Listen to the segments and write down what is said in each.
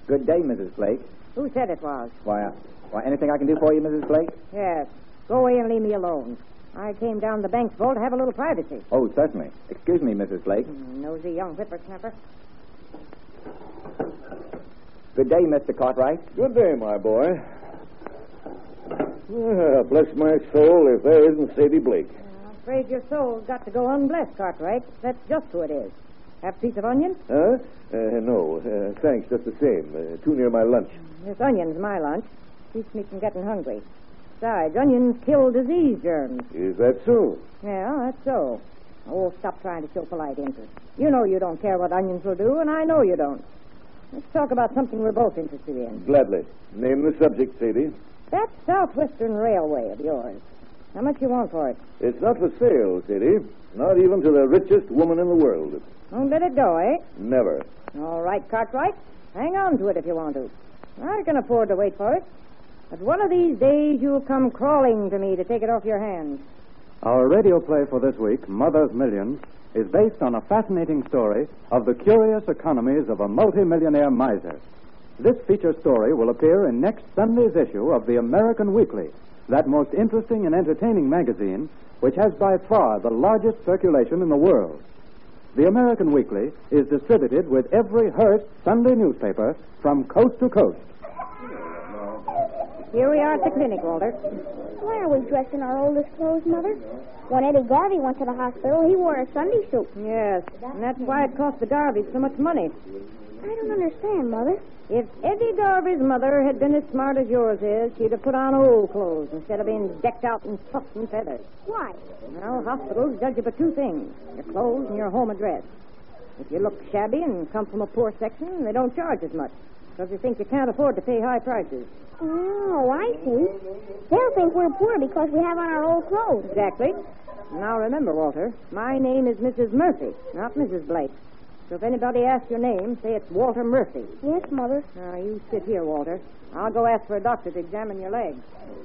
Good day, Mrs. Blake. Who said it was? Why, anything I can do for you, Mrs. Blake? Yes. Go away and leave me alone. I came down the bank's vault to have a little privacy. Oh, certainly. Excuse me, Mrs. Blake. Nosy young whippersnapper. Good day, Mr. Cartwright. Good day, my boy. Bless my soul if there isn't Sadie Blake. I'm afraid your soul's got to go unblessed, Cartwright. That's just who it is. Have a piece of onion? Huh? No. Thanks, just the same. Too near my lunch. This onion's my lunch. Keeps me from getting hungry. Besides, onions kill disease germs. Is that so? Yeah, that's so. Oh, stop trying to show polite interest. You know you don't care what onions will do, and I know you don't. Let's talk about something we're both interested in. Gladly. Name the subject, Sadie. That Southwestern Railway of yours. How much you want for it? It's not for sale, Sadie. Not even to the richest woman in the world. Won't let it go, eh? Never. All right, Cartwright. Hang on to it if you want to. I can afford to wait for it. But one of these days you'll come crawling to me to take it off your hands. Our radio play for this week, Mother's Millions, is based on a fascinating story of the curious economies of a multimillionaire miser. This feature story will appear in next Sunday's issue of the American Weekly, that most interesting and entertaining magazine, which has by far the largest circulation in the world. The American Weekly is distributed with every Hearst Sunday newspaper from coast to coast. Here we are at the clinic, Walter. Why are we dressed in our oldest clothes, Mother? When Eddie Garvey went to the hospital, he wore a Sunday suit. Yes, and that's why it cost the Garveys so much money. I don't understand, Mother. If Eddie Garvey's mother had been as smart as yours is, she'd have put on old clothes instead of being decked out in puffs and feathers. Why? Well, hospitals judge you by two things, your clothes and your home address. If you look shabby and come from a poor section, they don't charge as much, because they think you can't afford to pay high prices. Oh, I see. They'll think we're poor because we have on our old clothes. Exactly. Now remember, Walter, my name is Mrs. Murphy, not Mrs. Blake. So if anybody asks your name, say it's Walter Murphy. Yes, Mother. Now, you sit here, Walter. I'll go ask for a doctor to examine your legs.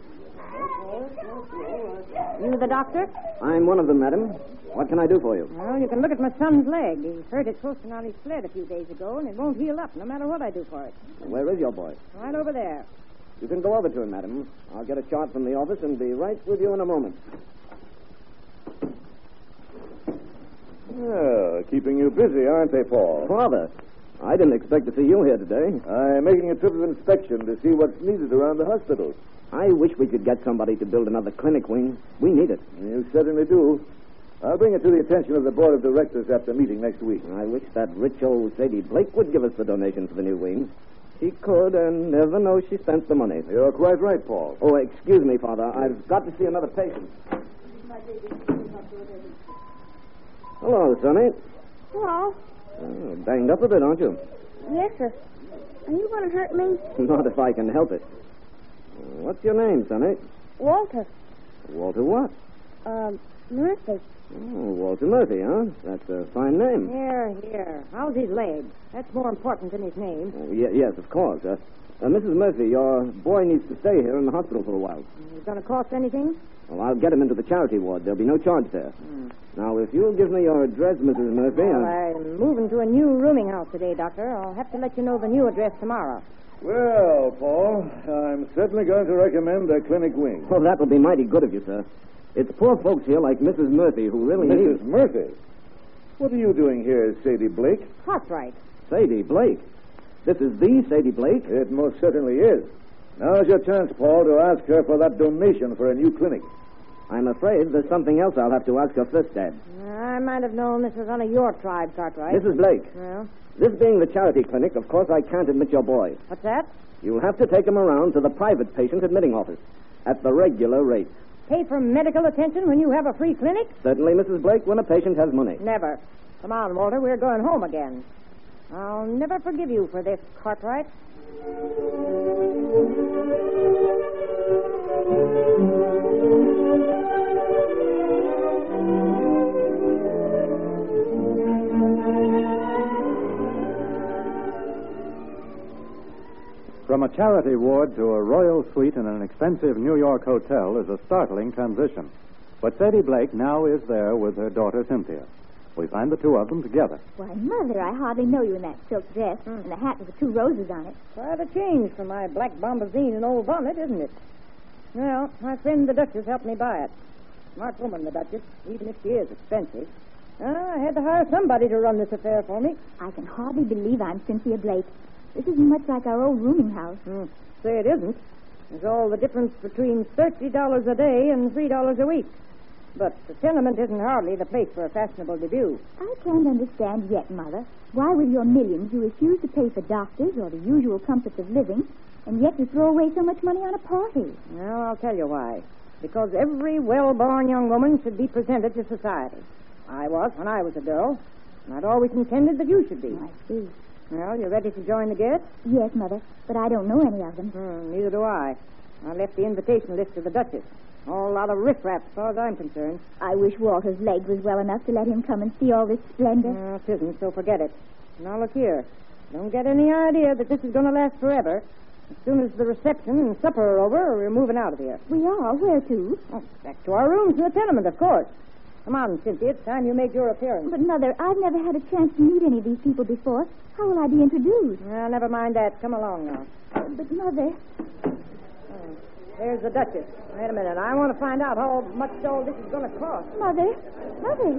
You the doctor? I'm one of them, madam. What can I do for you? Well, you can look at my son's leg. He hurt it twisting on his sled a few days ago, and it won't heal up no matter what I do for it. Where is your boy? Right over there. You can go over to him, madam. I'll get a chart from the office and be right with you in a moment. Well, keeping you busy, aren't they, Paul? Father, I didn't expect to see you here today. I'm making a trip of inspection to see what's needed around the hospital. I wish we could get somebody to build another clinic wing. We need it. You certainly do. I'll bring it to the attention of the board of directors after meeting next week. I wish that rich old Sadie Blake would give us the donation for the new wing. She could and never know she spent the money. You're quite right, Paul. Oh, excuse me, Father. I've got to see another patient. Hello, Sonny. Hello. Oh, banged up a bit, aren't you? Yes, sir. Are you going to hurt me? Not if I can help it. What's your name, Sonny? Walter. Walter what? Murphy. Oh, Walter Murphy, huh? That's a fine name. Here. How's his leg? That's more important than his name. Oh, yes, of course. Mrs. Murphy, your boy needs to stay here in the hospital for a while. Is it going to cost anything? Well, I'll get him into the charity ward. There'll be no charge there. Now, if you'll give me your address, Mrs. Murphy... Well, I'm moving to a new rooming house today, Doctor. I'll have to let you know the new address tomorrow. Well, Paul, I'm certainly going to recommend a clinic wing. Well, that will be mighty good of you, sir. It's poor folks here like Mrs. Murphy who really need... Mrs. Murphy? What are you doing here, Sadie Blake? Cartwright. Sadie Blake? This is the Sadie Blake? It most certainly is. Now's your chance, Paul, to ask her for that donation for a new clinic. I'm afraid there's something else I'll have to ask her first, Dad. I might have known this was one of your tribe, Cartwright. Mrs. Blake. Well? This being the charity clinic, of course I can't admit your boy. What's that? You'll have to take him around to the private patient admitting office at the regular rate. Pay for medical attention when you have a free clinic? Certainly, Mrs. Blake, when a patient has money. Never. Come on, Walter. We're going home again. I'll never forgive you for this, Cartwright. From a charity ward to a royal suite in an expensive New York hotel is a startling transition. But Sadie Blake now is there with her daughter Cynthia. we find the two of them together. Why, Mother, I hardly know you in that silk dress and the hat with the 2 roses on it. Quite a change from my black bombazine and old bonnet, isn't it? Well, my friend the Duchess helped me buy it. Smart woman, the Duchess, even if she is expensive. I had to hire somebody to run this affair for me. I can hardly believe I'm Cynthia Blake. This isn't much like our old rooming house. Say it isn't. There's all the difference between $30 a day and $3 a week. But the tenement isn't hardly the place for a fashionable debut. I can't understand yet, Mother, why with your millions you refuse to pay for doctors or the usual comforts of living, and yet you throw away so much money on a party. Well, I'll tell you why. Because every well-born young woman should be presented to society. I was when I was a girl, and I'd always intended that you should be. I see. Well, you ready to join the guests? Yes, Mother, but I don't know any of them. Neither do I. I left the invitation list to the Duchess. All a lot of riffraff, as far as I'm concerned. I wish Walter's leg was well enough to let him come and see all this splendor. It isn't, so forget it. Now, look here. Don't get any idea that this is going to last forever. As soon as the reception and supper are over, we're moving out of here. We are? Where to? Oh, back to our rooms in the tenement, of course. Come on, Cynthia. It's time you made your appearance. But, Mother, I've never had a chance to meet any of these people before. How will I be introduced? Well, never mind that. Come along now. But, Mother... There's the Duchess. Wait a minute. I want to find out how much all this is going to cost. Mother? Mother?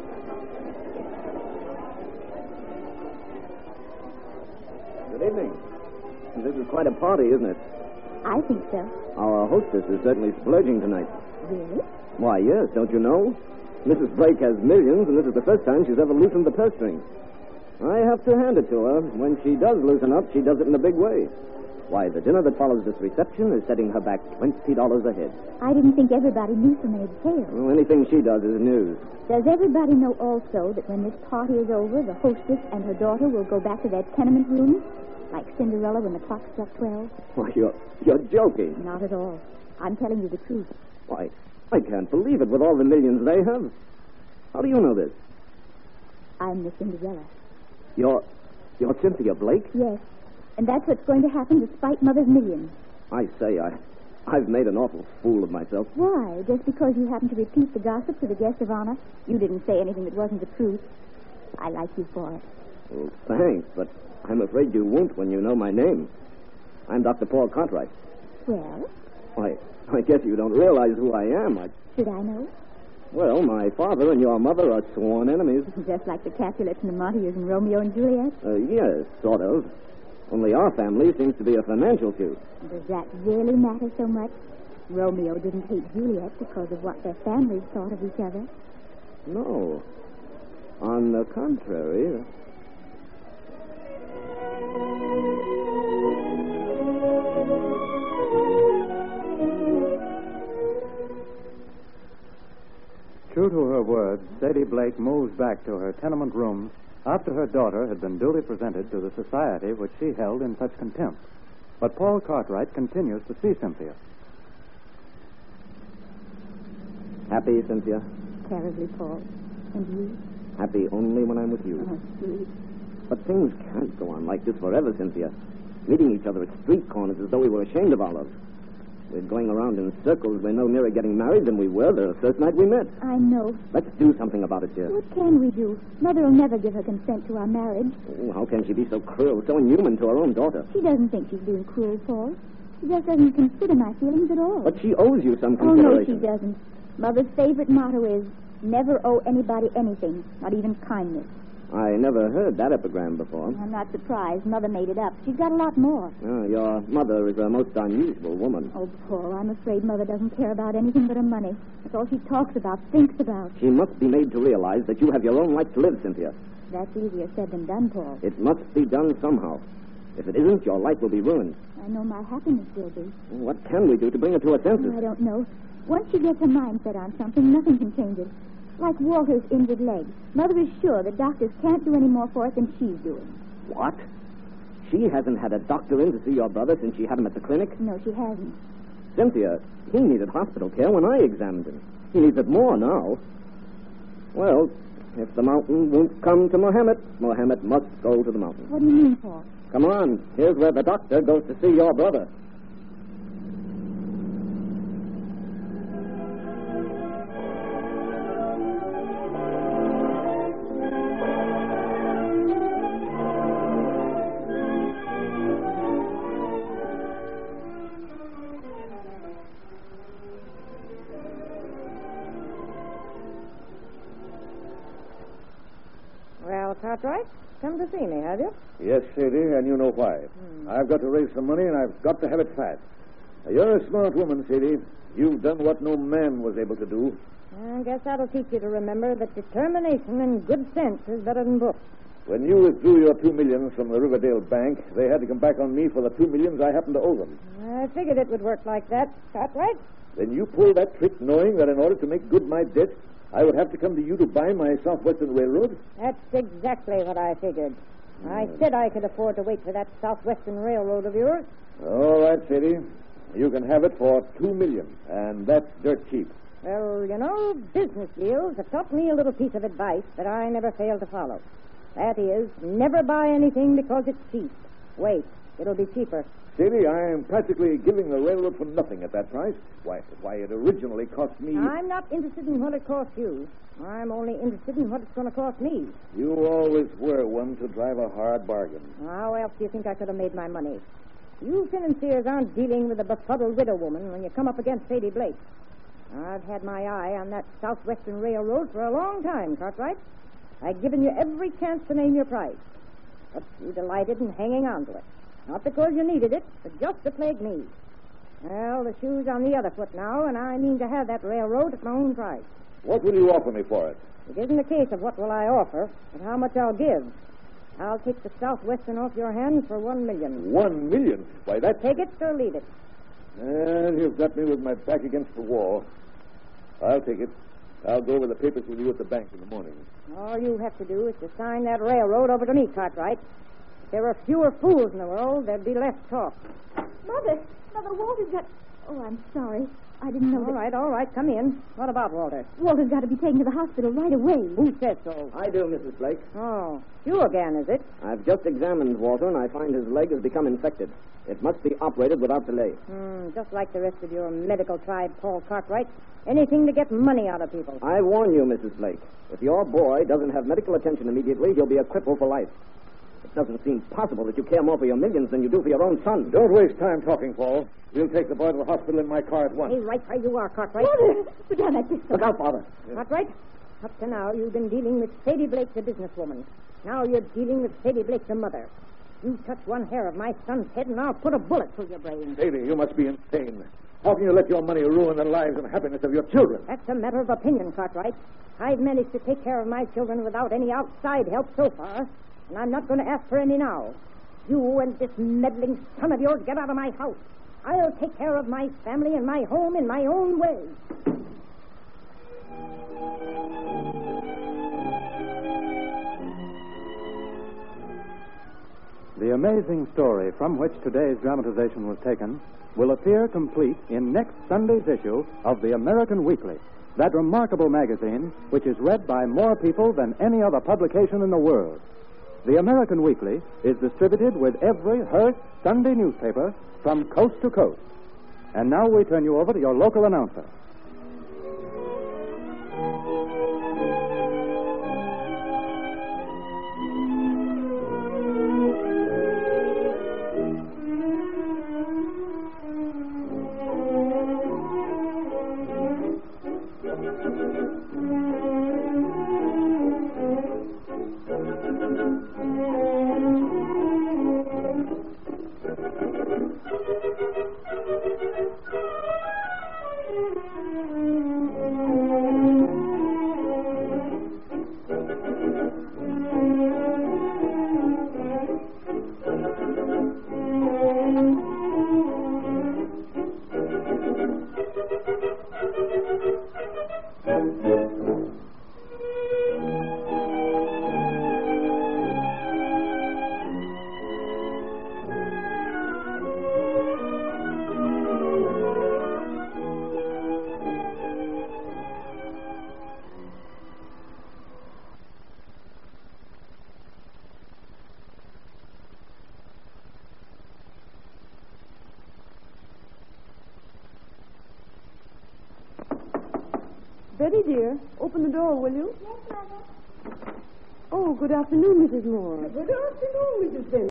Good evening. This is quite a party, isn't it? I think so. Our hostess is certainly splurging tonight. Really? Why, yes, don't you know? Mrs. Blake has millions, and this is the first time she's ever loosened the purse strings. I have to hand it to her. When she does loosen up, she does it in a big way. Why, the dinner that follows this reception is setting her back $20 ahead. I didn't think everybody knew so many details. Well, anything she does is news. Does everybody know also that when this party is over, the hostess and her daughter will go back to their tenement rooms, like Cinderella when the clock struck 12? Why, you're joking. Not at all. I'm telling you the truth. Why, I can't believe it with all the millions they have. How do you know this? I'm Miss Cinderella. You're Cynthia Blake? Yes. And that's what's going to happen despite Mother's millions. I say, I've made an awful fool of myself. Why? Just because you happen to repeat the gossip to the guest of honor? You didn't say anything that wasn't the truth. I like you for it. Well, thanks, but I'm afraid you won't when you know my name. I'm Dr. Paul Cartwright. Well? Why, I guess you don't realize who I am. Should I know? Well, my father and your mother are sworn enemies. Just like the Capulets and the Montagues and Romeo and Juliet? Yes, sort of. Only our family seems to be a financial feud. Does that really matter so much? Romeo didn't hate Juliet because of what their families thought of each other. No. On the contrary. True to her word, Sadie Blake moves back to her tenement rooms after her daughter had been duly presented to the society which she held in such contempt. But Paul Cartwright continues to see Cynthia. Happy, Cynthia? Terribly, Paul. And you? Happy only when I'm with you. Oh, sweet. But things can't go on like this forever, Cynthia. Meeting each other at street corners as though we were ashamed of our love. We're going around in circles. We're no nearer getting married than we were the first night we met. I know. Let's do something about it, dear. What can we do? Mother will never give her consent to our marriage. Oh, how can she be so cruel, so inhuman to her own daughter? She doesn't think she's being cruel, Paul. She just doesn't consider my feelings at all. But she owes you some Oh, no, consideration. she doesn't. Mother's favorite motto is, never owe anybody anything, not even kindness. I never heard that epigram before. I'm not surprised. Mother made it up. She's got a lot more. Oh, your mother is a most unusual woman. Oh, Paul, I'm afraid Mother doesn't care about anything but her money. That's all she talks about, thinks about. She must be made to realize that you have your own life to live, Cynthia. That's easier said than done, Paul. It must be done somehow. If it isn't, your life will be ruined. I know my happiness will be. What can we do to bring her to her senses? I don't know. Once she gets her mind set on something, nothing can change it. Like Walter's injured leg. Mother is sure the doctors can't do any more for it than she's doing. What? She hasn't had a doctor in to see your brother since she had him at the clinic? No, she hasn't. Cynthia, he needed hospital care when I examined him. He needs it more now. Well, if the mountain won't come to Mohammed, Mohammed must go to the mountain. What do you mean, Paul? Come on. Here's where the doctor goes to see your brother. Cartwright, come to see me, have you? Yes, Sadie, and you know why. I've got to raise some money, and I've got to have it fast. Now, you're a smart woman, Sadie. You've done what no man was able to do. I guess that'll teach you to remember that determination and good sense is better than books. When you withdrew your $2 million from the Riverdale Bank, they had to come back on me for the $2 million I happened to owe them. I figured it would work like that, Cartwright. Then you pulled that trick knowing that in order to make good my debt, I would have to come to you to buy my Southwestern Railroad? That's exactly what I figured. I said I could afford to wait for that Southwestern Railroad of yours. All right, Sadie. You can have it for $2 million, and that's dirt cheap. Well, you know, business deals have taught me a little piece of advice that I never fail to follow. That is, never buy anything because it's cheap. Wait, it'll be cheaper. Sadie, I am practically giving the railroad for nothing at that price. Why, it originally cost me... I'm not interested in what it cost you. I'm only interested in what it's going to cost me. You always were one to drive a hard bargain. How else do you think I could have made my money? You financiers aren't dealing with a befuddled widow woman when you come up against Sadie Blake. I've had my eye on that Southwestern Railroad for a long time, Cartwright. I've given you every chance to name your price. But you delighted in hanging on to it. Not because you needed it, but just to plague me. Well, the shoe's on the other foot now, and I mean to have that railroad at my own price. What will you offer me for it? It isn't a case of what will I offer, but how much I'll give. I'll take the Southwestern off your hands for $1 million. $1 million? Why, that's... Take it or leave it. And you've got me with my back against the wall. I'll take it. I'll go over the papers with you at the bank in the morning. All you have to do is to sign that railroad over to me, Cartwright. If there were fewer fools in the world, there'd be less talk. Mother, Walter's got... Oh, I'm sorry. I didn't know All right, come in. What about Walter? Walter's got to be taken to the hospital right away. Who says so? I do, Mrs. Blake. Oh, you again, is it? I've just examined Walter, and I find his leg has become infected. It must be operated without delay. Just like the rest of your medical tribe, Paul Cartwright. Anything to get money out of people. I warn you, Mrs. Blake. If your boy doesn't have medical attention immediately, he'll be a cripple for life. It doesn't seem possible that you care more for your millions than you do for your own son. Don't waste time talking, Paul. We'll take the boy to the hospital in my car at once. Hey, right where you are, Cartwright. Walter, put down that pistol. Look out, Father. Cartwright, up to now, you've been dealing with Sadie Blake, the businesswoman. Now you're dealing with Sadie Blake, the mother. You touch one hair of my son's head, and I'll put a bullet through your brain. Sadie, you must be insane. How can you let your money ruin the lives and happiness of your children? That's a matter of opinion, Cartwright. I've managed to take care of my children without any outside help so far, and I'm not going to ask for any now. You and this meddling son of yours get out of my house. I'll take care of my family and my home in my own way. The amazing story from which today's dramatization was taken will appear complete in next Sunday's issue of the American Weekly, that remarkable magazine which is read by more people than any other publication in the world. The American Weekly is distributed with every Hearst Sunday newspaper from coast to coast. And now we turn you over to your local announcer. Betty, dear, open the door, will you? Yes, Mother. Oh, good afternoon, Mrs. Moore. Good afternoon, Mrs. Benson.